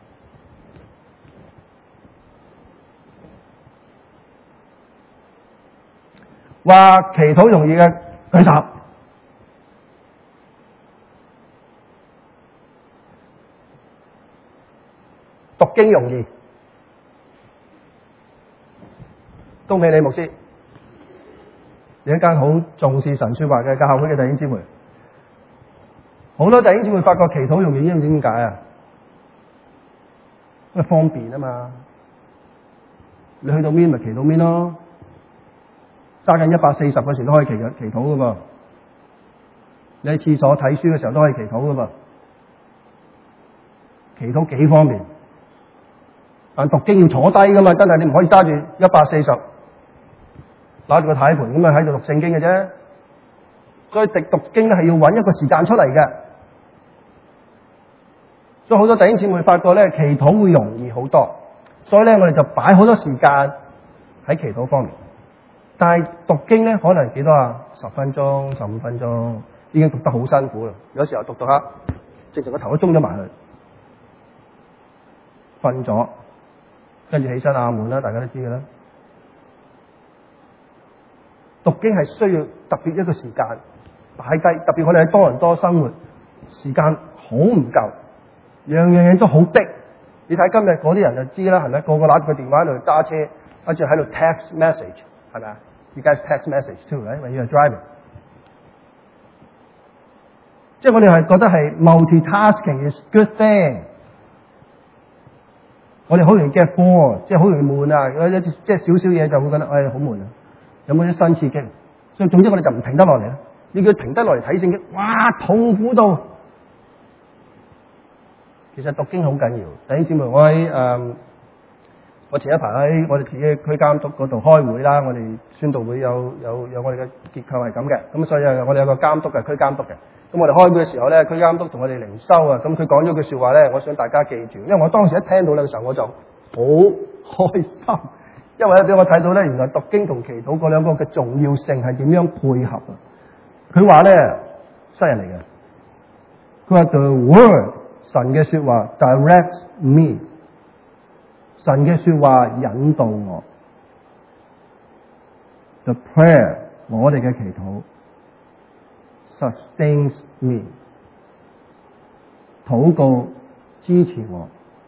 話祈禱容易嘅舉手。讀經容易，恭喜你牧師，你一間好重視神說話嘅教會嘅弟兄姊妹，好多弟兄姊妹發覺祈禱容易，因為點解啊？因為方便啊嘛，你去到邊咪祈到邊咯，揸緊140嗰時都可以祈禱噶噃。 你喺廁所睇書嘅時候都可以祈禱噶嘛。祈禱幾方便，但讀經要坐低噶嘛，真係你唔可以揸住140，攞住個睇盤咁啊喺度讀聖經嘅啫。所以讀經咧係要揾一個時間出嚟嘅。所以好多弟兄姊妹發覺咧，祈禱會容易好多，所以咧我哋就擺好多時間喺祈禱方面。但係讀經咧可能幾多啊？10分鐘、15分鐘，已經讀得好辛苦啦。有時候讀下，直情個頭都中咗埋去，瞓咗，跟住起身阿門啦，大家都知嘅啦。讀經係需要特別一個時間擺低，特別我哋喺多倫多生活，時間好唔夠，樣嘢都好逼。你睇今日嗰啲人就知啦，係咪？個個拿住個電話喺度揸車，跟住喺度 text message， 係咪啊？You guys text message too, right? When you're driving， 即係我哋係覺得係 multitasking is good thing。我哋好容易 get bored， 即係好容易悶啊！即係少少嘢就會覺得好悶啊！有冇啲新刺激？所以總之我哋就唔停得落嚟啦。你叫停得落嚟睇聖經，哇，痛苦到！其實讀經好緊要。弟兄姊妹，我前一排喺我哋自己區監督嗰度開會啦，我哋宣道會有我哋嘅結構係咁嘅，咁所以我哋有個監督嘅區監督嘅。咁我哋開會嘅時候咧，區監督同我哋靈修啊，咁佢講咗句說話咧，我想大家記住，因為我當時一聽到呢個時候我就好開心，因為咧俾我睇到咧，原來讀經同祈禱嗰兩個嘅重要性係點樣配合啊！佢話咧，西人嚟嘅，佢話 The Word 神嘅說話 directs me， 神嘅說話引導我 ，The prayer 我哋嘅祈禱 sustains me， 禱告支持我，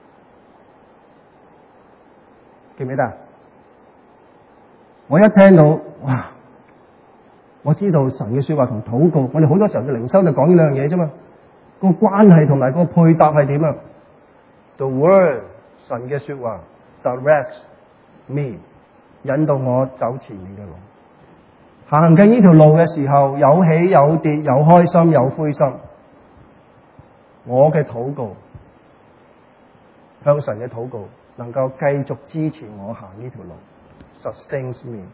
記唔記得？我一聽到哇，我知道神嘅說話同禱告，我哋好多時候嘅靈修就講呢兩樣嘢啫嘛，個關係同埋個配搭係點啊 ？The Word 神嘅說話 directs me， 引導我走前面嘅路。行緊呢條路嘅時候，有起有跌，有開心有灰心。我嘅禱告，向神嘅禱告，能夠繼續支持我行呢條路 ，sustains me。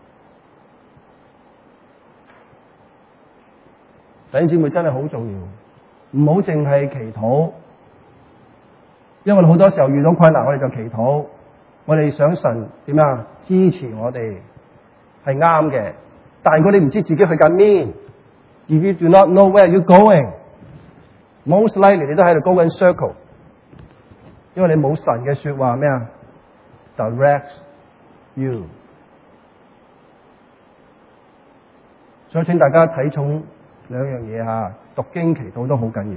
弟兄姊妹真係好重要，唔好淨係祈禱，因為好多時候遇到困難，我哋就祈禱，我哋想神點啊支持我哋係啱嘅。但如果你唔知自己去緊邊 ，if you do not know where you're going，most likely 你都喺度 go in circle， 因為你冇神嘅說話咩啊 ，directs you。所以請大家睇重兩樣嘢吓，讀經祈禱都好緊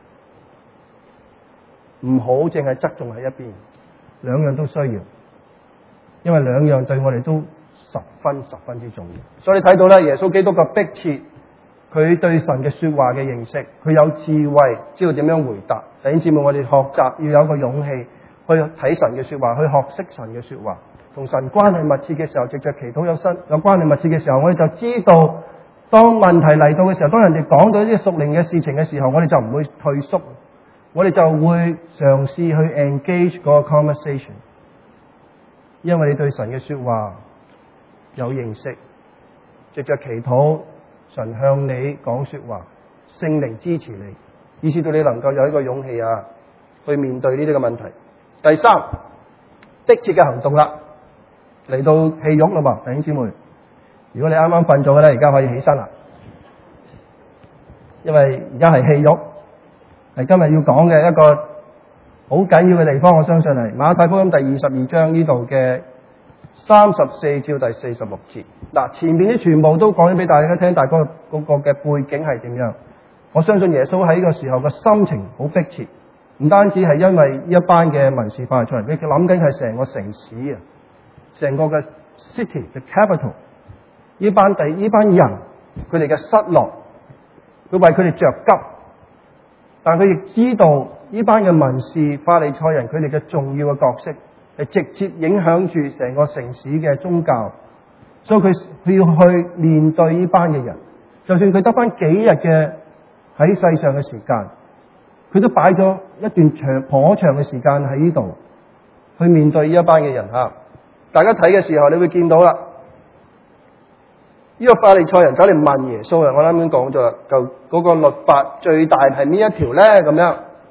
要，唔好淨係側重喺一邊，兩樣都需要，因為兩樣對我哋都十分之重要。所以你睇到咧，耶穌基督嘅迫切，佢對神嘅說話嘅認識，佢有智慧，知道點樣回答。弟兄姊妹，我哋學習要有一個勇氣去睇神嘅說話，去學識神嘅說話，同神關係密切嘅時候，藉着祈禱有關係密切嘅時候，我哋就知道，當問題嚟到嘅時候，當人哋講到一啲屬靈嘅事情嘅時候，我哋就唔會退縮，我哋就會嘗試去 engage 嗰個 conversation， 因為你對神嘅說話有認識，藉着祈禱，神向你講說話，聖靈支持你，以致到你能夠有一個勇氣啊，去面對呢啲嘅問題。第三，迫切嘅行動啦，嚟到戲肉啦嘛，弟兄姊妹，如果你啱啱瞓咗嘅咧，而家可以起身啦，因為而家係戲肉，係今日要講嘅一個好緊要嘅地方，我相信係馬太福音第22章呢度嘅34至第46節。嗱，前面啲全部都講咗俾大家聽，大概嗰個嘅背景係點樣？我相信耶穌喺呢個時候嘅心情好迫切，唔單止係因為一班嘅文士法利賽人，佢諗緊係成個城市啊，成個嘅 city 嘅 capital， 呢班人佢哋嘅失落，佢為佢哋着急，但佢亦知道呢班嘅文士法利賽人佢哋嘅重要嘅角色係直接影響住成個城市嘅宗教，所以佢要去面對呢班嘅人，就算佢得翻幾日嘅喺世上嘅時間，佢都擺咗一段頗長嘅時間喺呢度去面對呢一班嘅人嚇。大家睇嘅時候，你會見到啦，呢個法利賽人走嚟問耶穌啊，我啱啱講咗啦，就嗰個律法最大係邊一條咧？咁樣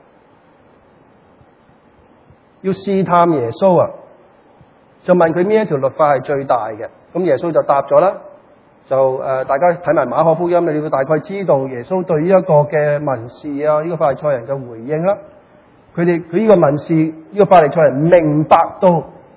要試探耶穌啊，就問佢邊一條律法係最大嘅。咁耶穌就答咗啦。就大家睇埋馬可福音，你會大概知道耶穌對呢一個嘅文士啊，呢個法利賽人嘅回應啦。佢呢個文士，呢個法利賽人明白到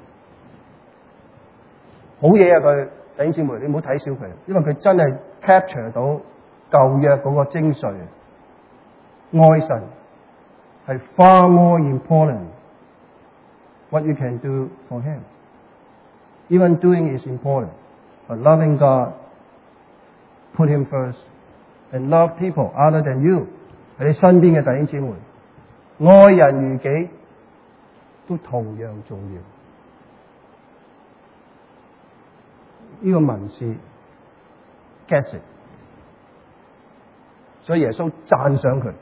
好嘢啊！佢弟兄姊妹，你唔好睇小佢，因為佢真係 capture 到舊約嗰個精髓。愛神係 far more important what you can do for him. Even doing is important, but loving God.Put him first and love people other than you. 喺你身邊嘅弟兄姊妹，愛人如己都同樣重要。呢個文士 get it， 所以耶穌讚賞佢。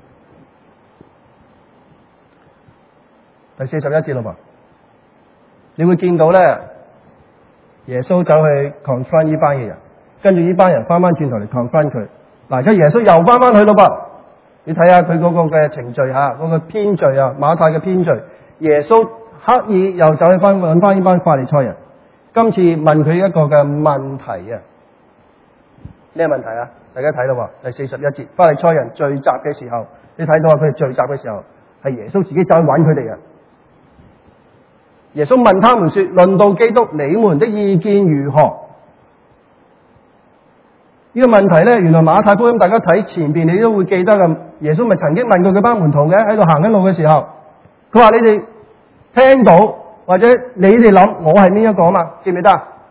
第41節啦噃，你會見到咧，耶穌走去 confront 呢班嘅人。跟住呢班人翻轉頭嚟confront佢，嗱，而家耶穌又翻去咯噃，你睇下佢嗰個嘅程序嚇，嗰個編序啊，馬太嘅編序，耶穌刻意又走去揾翻呢班法利賽人，今次問佢一個嘅問題啊，咩問題啊？大家睇到喎，第41節，法利賽人聚集嘅時候，你睇到啊，佢哋聚集嘅時候係耶穌自己走去揾佢哋嘅。耶穌問他們說：論到基督，你們的意見如何？呢個問題咧，原來馬太福音大家睇前邊你都會記得嘅。耶穌咪曾經問過佢班門徒嘅，喺度行緊路嘅時候，佢話：你哋聽到或者你哋諗我係邊一個啊嘛？記唔記得？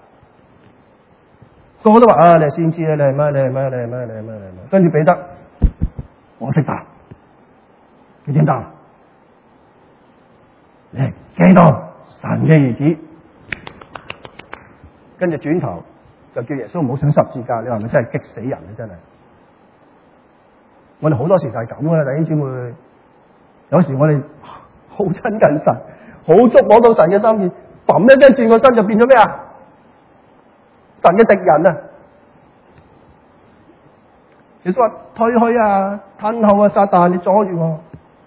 個個都話：你係先知啊，你係乜？你係乜？你係乜？你係乜？你係乜？跟住彼得，我識答。佢點答？你係基督，神嘅兒子。跟住轉頭。就叫耶穌唔好上十字架，你話咪真係激死人啊！真係，我哋好多時就係咁噶啦，弟兄姊妹。有時我哋好親近神，好觸摸到神嘅心意，砰一聲轉個身就變咗咩啊？神嘅敵人啊！耶穌話：退去啊，褪後啊，撒旦，你阻住我。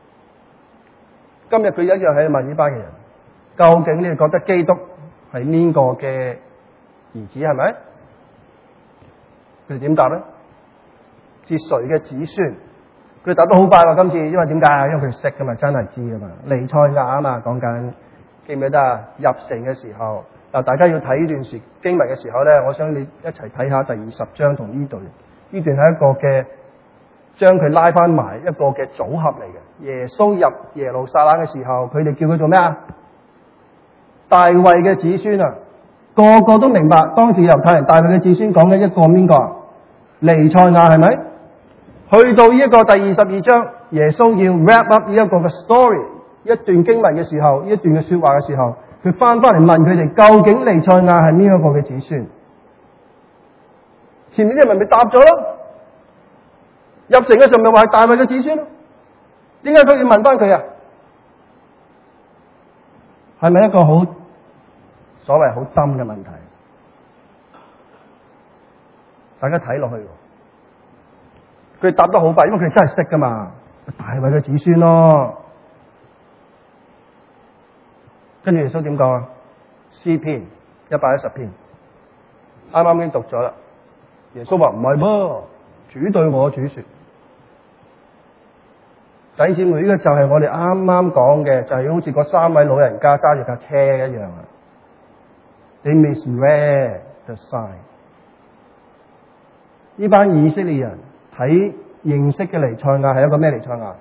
今日佢一樣喺度問呢班嘅人：究竟你哋覺得基督係邊個嘅兒子？係咪？佢哋點答咧？是誰嘅子孫？佢哋答得好快喎，今次，因為點解啊？因為佢哋識噶嘛，真係知噶嘛。彌賽亞啊嘛，講緊記唔記得啊？入城嘅時候，嗱，大家要睇呢段經文嘅時候咧，我想你一齊睇下第20章同呢段。呢段係一個嘅將佢拉翻埋一個嘅組合嚟嘅。耶穌入耶路撒冷嘅時候，佢哋叫佢做咩啊？大衛嘅子孫啊！個個都明白，當時猶太人大衛嘅子孫講緊一個邊個啊？彌賽亞係咪？去到呢一個第22章，耶穌要 wrap up 呢一個嘅 story， 一段經文嘅時候，呢一段嘅說話嘅時候，佢翻嚟問佢哋，究竟彌賽亞係邊一個嘅子孫？前面啲人咪答咗咯，入城嘅時候咪話係大衛嘅子孫咯，點解佢要問翻佢啊？係咪一個好所謂好深嘅問題？大家睇落去，佢答得好快，因為佢哋真係識噶嘛，大衛嘅子孫咯。跟住耶穌點講啊？詩篇110篇，啱啱已經讀咗啦。耶穌話唔係噃，主對我主說。弟兄姊妹，呢個就係我哋啱啱講嘅，就係好似嗰3位老人家揸住架車一樣啊。They misread the sign。呢班以色列人認識嘅彌賽亞係一個咩彌賽亞？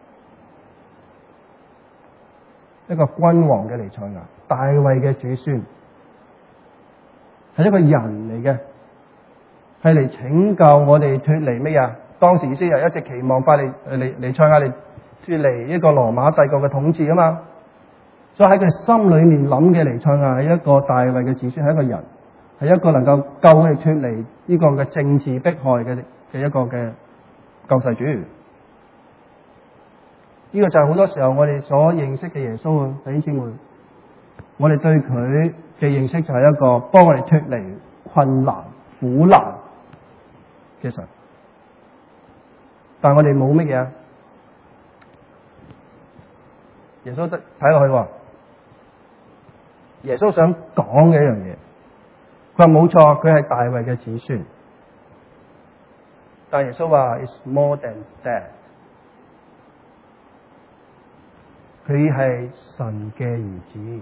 一個君王嘅彌賽亞，大衛嘅子孫，係一個人嚟嘅，係嚟拯救我哋脫離咩啊？當時以色列人一直期望快嚟彌賽亞嚟脫離一個羅馬帝國嘅統治啊嘛，所以喺佢心裏面諗嘅彌賽亞係一個大衛嘅子孫，係一個人，係一個能夠救佢哋脫離呢個嘅政治迫害嘅一個嘅救世主。 呢個就係好多時候我哋所認識嘅耶穌啊，弟兄姊妹，我哋對佢嘅認識就係一個幫我哋脫離困難、苦難嘅神。但係我哋冇乜嘢，耶穌睇落去話，耶穌想講嘅一樣嘢，佢話冇錯，佢係大衛嘅子孫，但耶穌話 It's more than that， 佢係神嘅兒子。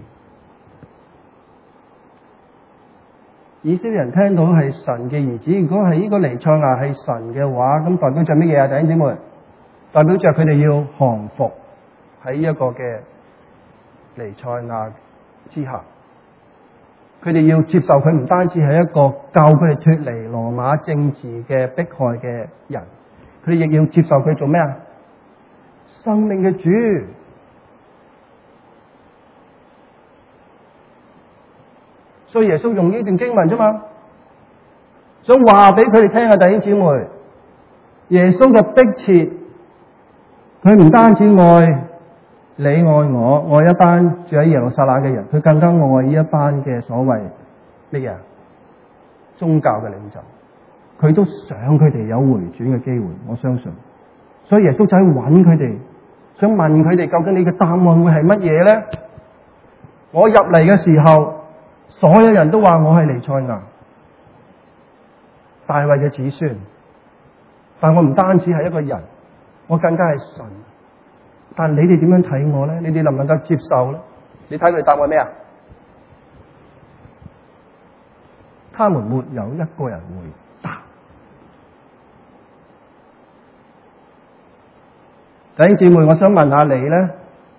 以色列人聽到係神嘅兒子，如果係呢個彌賽亞係神嘅話，咁代表着乜嘢啊？弟兄姊妹，代表着佢哋要降服喺一個嘅彌賽亞之下，佢哋要接受佢唔單止係一個救佢哋脫離羅馬政治嘅迫害嘅人，佢哋亦要接受佢做咩啊？生命嘅主。所以耶穌用呢段經文啫嘛，想話俾佢哋聽啊，弟兄姊妹，耶穌嘅迫切，佢唔單止愛你愛我，愛一班住喺耶路撒冷嘅人，佢更加愛呢一班嘅所謂乜嘢宗教嘅領袖，佢都想佢哋有回轉嘅機會，我相信。所以耶穌就去揾佢哋，想問佢哋究竟你嘅答案會係乜嘢咧？我入嚟嘅時候，所有人都話我係彌賽亞，大衛嘅子孫，但我唔單止係一個人，我更加係神。但你哋點樣睇我咧？你哋能唔能夠接受咧？你睇佢哋答案咩啊？他們沒有一個人回答。弟兄姊妹，我想問下你咧，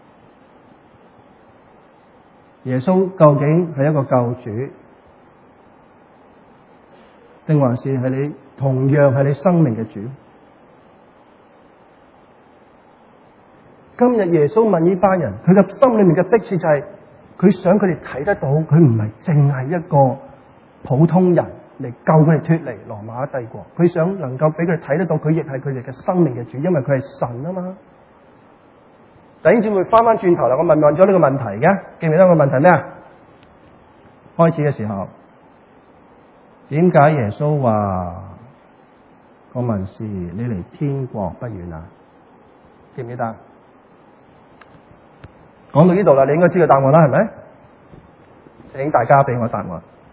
耶穌究竟係一個救主，定還是係你同樣係你生命嘅主？今日耶穌問呢班人，佢嘅心裏面嘅迫切就係，佢想佢哋睇得到，佢唔係淨係一個普通人嚟救佢哋脫離羅馬帝國，佢想能夠俾佢哋睇得到，佢亦係佢哋嘅生命嘅主，因為佢係神啊嘛。弟兄姊妹，翻翻轉頭啦，我問咗呢個問題嘅，記唔記得個問題咩啊？開始嘅時候，點解耶穌話個文士你離天國不遠啊？記唔記得？講到呢度啦，你應該知道答案啦，係咪？請大家俾我答案。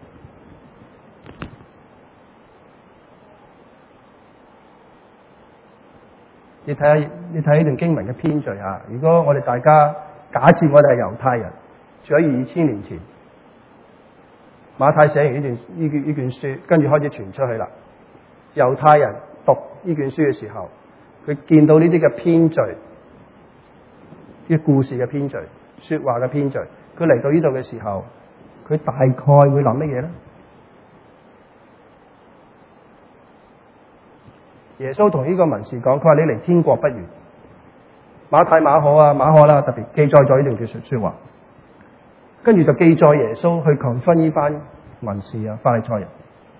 你睇呢段經文嘅編序啊！如果我哋大家假設我哋係猶太人，住喺2000年前，馬太寫完呢卷書，跟住開始傳出去啦。猶太人讀呢卷書嘅時候，佢見到呢啲嘅編序，啲故事嘅編序、說話嘅編序，佢嚟到呢度嘅時候，佢大概會諗乜嘢咧？耶穌同呢個文士講，佢話你離天國不遠。馬太、馬可啦，特別記載咗呢段嘅說話，跟住就記載耶穌去confront呢班文士啊、法利賽人，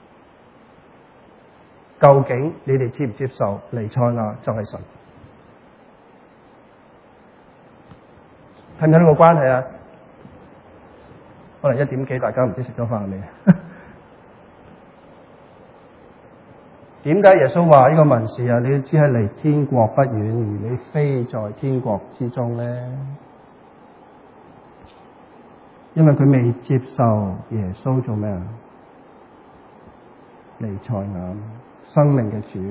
究竟你哋接唔接受彌賽亞就係神？睇唔睇到個關係啊？可能1點幾，大家唔知食咗飯未？點解耶穌話呢個文士啊，你只係離天國不遠，而你非在天國之中咧？因為佢未接受耶穌做咩啊？彌賽亞，生命嘅主。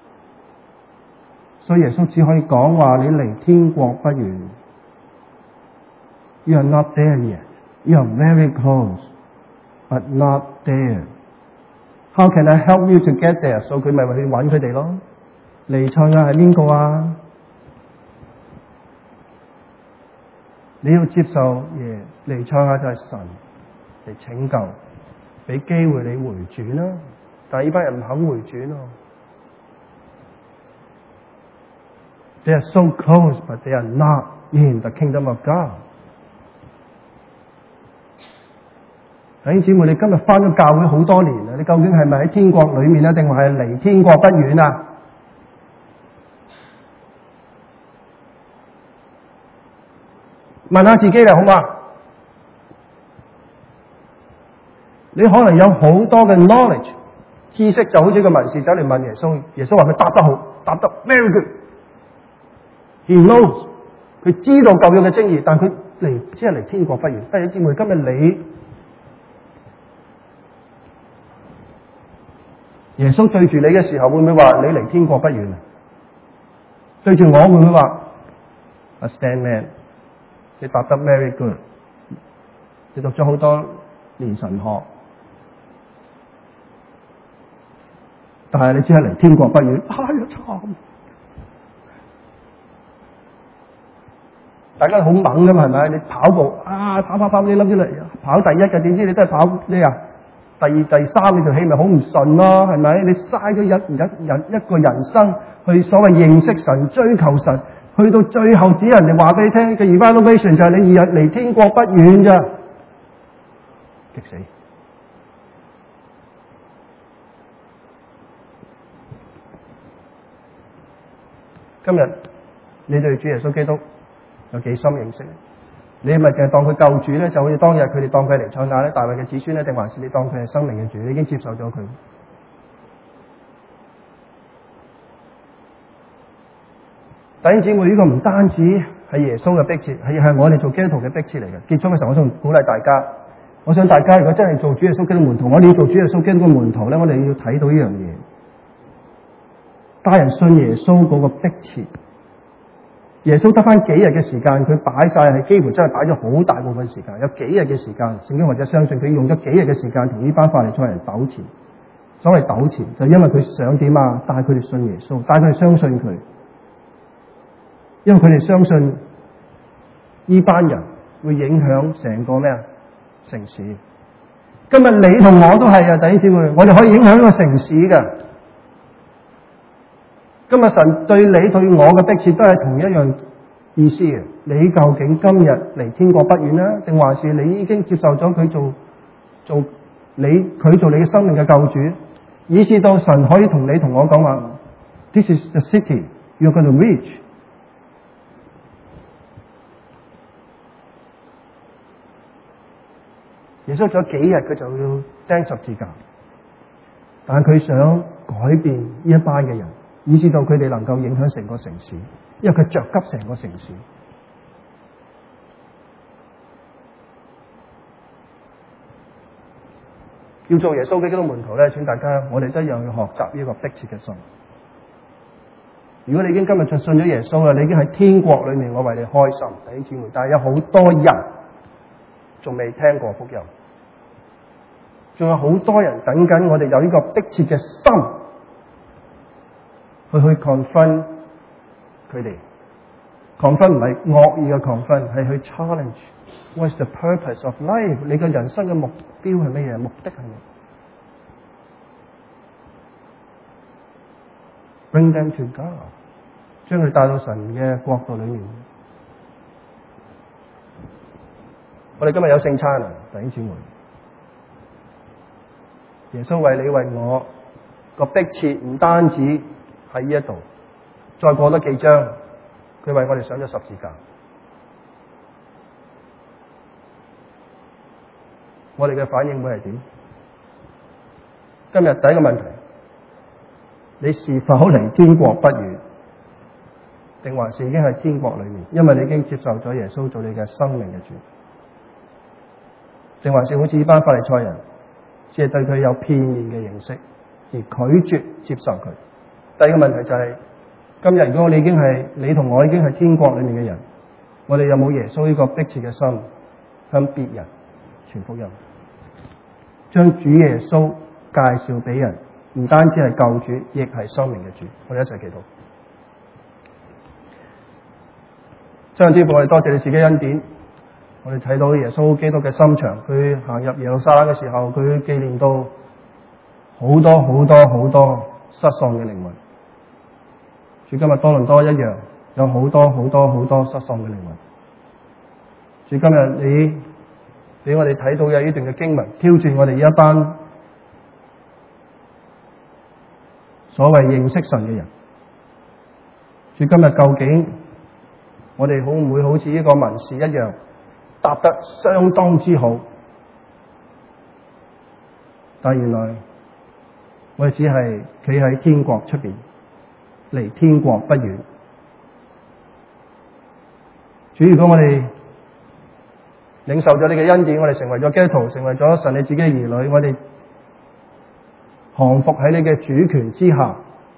所以耶穌只可以講話你離天國不遠。You are not there yet. You are very close, but not there. How can I help you to get there? 所以佢咪去揾佢哋咯。彌賽亞係邊個啊？你要接受彌賽亞就係神嚟拯救，俾機會你回轉啦。但係呢班人唔肯回轉咯。They are so close, but they are not in the kingdom of God. 弟兄姊妹，你今日返咗教會好多年啦，你究竟係咪喺天國裏面啊，定係離天國不遠啊？ 問下自己啦，好嘛？你可能有好多嘅 knowledge 知識，就好似個文士走嚟問耶穌，耶穌話佢答得好，答得 very good。He knows， 佢知道舊約嘅精義，但佢只係離天國不遠。弟兄姊妹，今日你耶穌對住你嘅時候，會唔會話你離天國不遠啊？對住我會唔會話 A stand man， 你答得 very good， 你讀咗好多年神學，但係你只係離天國不遠。哎呀，慘！大家好猛噶嘛，係咪？你跑步跑，你諗住嚟跑第一嘅，點知你都係跑咩啊？第二、第三呢條氣咪好唔順咯，係咪？你嘥咗一個人生去所謂認識神、追求神，去到最後只有人哋話俾你聽嘅 evaluation 就係你離天國不遠咋，激死！今日你對主耶穌基督有幾深認識？你係咪淨係當佢救主咧？就好似當日佢哋當佢係彌賽亞咧，大衛嘅子孫咧，定還是你當佢係生命嘅主？你已經接受咗佢。弟兄姊妹，呢個唔單止係耶穌嘅迫切，係我哋做基督徒嘅迫切嚟嘅。結束嘅時候，我想鼓勵大家，我想大家如果真係做主耶穌基督門徒，我哋要做主耶穌基督嘅門徒咧，我哋要睇到呢樣嘢，帶人信耶穌嗰個迫切。耶穌得翻幾日嘅時間，佢擺晒係幾乎真係擺咗好大部分時間，有幾日嘅時間，聖經或者相信佢用咗幾日嘅時間同呢班法利賽人糾纏。所謂糾纏就因為佢想點啊？帶佢哋信耶穌，帶佢哋相信佢，因為佢哋相信呢班人會影響成個咩啊城市。今日你同我都係啊，弟兄姊妹，我哋可以影響一個城市㗎。今日神對你對我嘅迫切都係同一樣意思嘅。你究竟今日離天國不遠呢？定還是你已經接受咗佢做佢做你嘅生命嘅救主，以至到神可以同你同我講話 ，This is the city you're going to reach。耶穌咗幾日佢就要釘十字架，但佢想改變呢一班嘅人。以至到佢哋能夠影響成個城市，因為佢着急成個城市。要做耶穌基督嘅門徒咧，請大家我哋都一樣要學習呢個迫切嘅心。如果你已經今日就信咗耶穌啦，你已經喺天國裏面，我為你開心，弟兄姊妹。但係有好多人仲未聽過福音，仲有好多人等緊我哋有呢個迫切嘅心。去 confront 佢哋 ，confront 唔係惡意嘅 confront， 係去 challenge。What's the purpose of life？ 你嘅人生嘅目標係乜嘢？目的係乜 ？Bring them to God， 將佢哋帶到神嘅國度裏面。我哋今日有聖餐啊，弟兄姊妹。耶穌為你為我個迫切，唔單止。喺呢一度，再過多幾章，佢為我哋上咗十字架。我哋嘅反應會係點？今日第一個問題，你是否離天國不遠，定還是已經喺天國裏面？因為你已經接受咗耶穌做你嘅生命嘅主，定還是好似呢班法利賽人，只係對佢有片面嘅認識，而拒絕接受佢？第二個問題就係，今日如果你同我已經係天國裏面嘅人，我哋有冇耶穌呢個迫切嘅心，向別人傳福音，將主耶穌介紹俾人，唔單止係救主，亦係生命嘅主。我哋一齊祈禱。真係天父，我哋多謝你自己恩典，我哋睇到耶穌基督嘅心腸，佢行入耶路撒冷嘅時候，佢紀念到好多失喪嘅靈魂。主，今日多倫多一樣，有好多失喪嘅靈魂。主，今日你俾我哋睇到嘅呢段嘅經文，挑戰我哋呢一班所謂認識神嘅人。主，今日究竟我哋會唔會好似呢個文士一樣答得相當之好？但原來我哋只係企喺天國出邊，離天國不遠。主，如果我哋領受咗你嘅恩典，我哋成為咗基督徒，成為咗神你自己嘅兒女，我哋降服喺你嘅主權之下。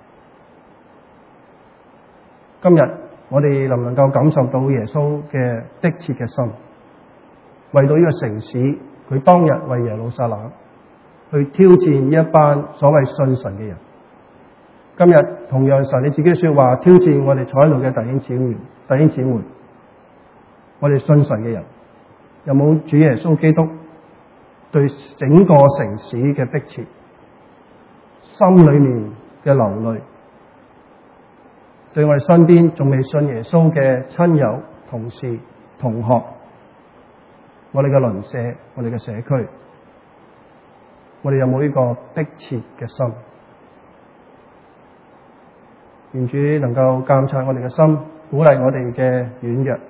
今日我哋能唔能夠感受到耶穌嘅迫切嘅心，為到呢個城市，佢當日為耶路撒冷去挑戰呢一班所謂信神嘅人。今日同樣神你自己說話挑戰我哋坐喺度嘅弟兄姊妹，我哋信神嘅人，有冇主耶穌基督對整個城市嘅迫切，心裏面嘅流淚，對我哋身邊仲未信耶穌嘅親友、同事、同學，我哋嘅鄰舍，我哋嘅社區，我哋有冇呢個迫切嘅心？願主能夠監察我哋嘅心，鼓勵我哋嘅軟弱，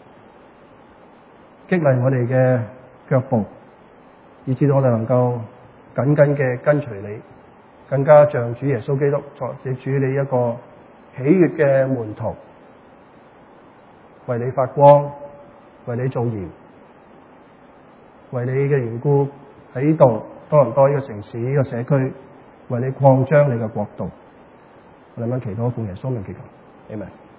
激勵我哋嘅腳步，以致到我哋能夠緊緊嘅跟隨你，更加像主耶穌基督作你主你一個喜悅嘅門徒，為你發光，為你做鹽，為你嘅緣故喺呢度多倫多呢個城市呢個社區，為你擴張你嘅國度。我哋咁祈禱奉耶穌名祈求，阿們。